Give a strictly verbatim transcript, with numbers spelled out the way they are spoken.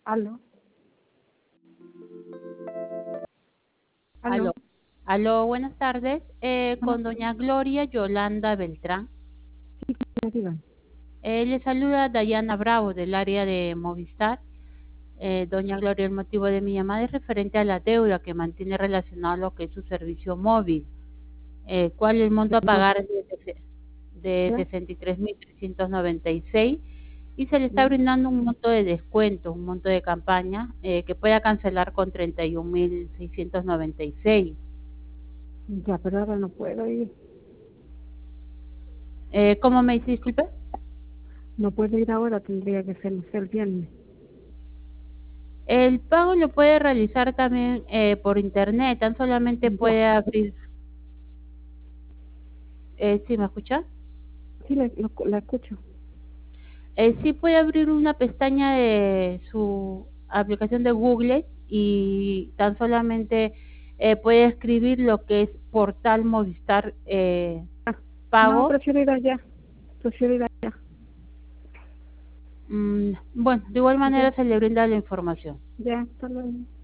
Aló, aló, Aló, aló, buenas tardes. Eh, buenas con doña Gloria Yolanda Beltrán. tardes, digan. Eh, le saluda Dayana Bravo del área de Movistar. Eh, doña Gloria, el motivo de mi llamada es referente a la deuda que mantiene relacionado a lo que es su servicio móvil, eh, cual el monto a No, pagar es de, sese- de ya, sesenta y tres mil trescientos noventa y seis y se le está ya, brindando un monto de descuento, un monto de campaña eh, que pueda cancelar con treinta y un mil seiscientos noventa y seis. ya, pero ahora no puedo ir. Eh, ¿Cómo me dice, disculpe? No puedo ir ahora, tendría que ser, ser el viernes. El pago lo puede realizar también eh, por internet, tan solamente Ya, puede abrir, eh, ¿sí me escucha? sí, la, lo- la escucho. Eh, sí puede abrir una pestaña de su aplicación de Google y tan solamente eh, puede escribir lo que es portal Movistar eh, Ah, no, pago. prefiero ir allá, prefiero ir allá. Mm, bueno, de igual Ya, manera se le brinda la información. ya, hasta luego.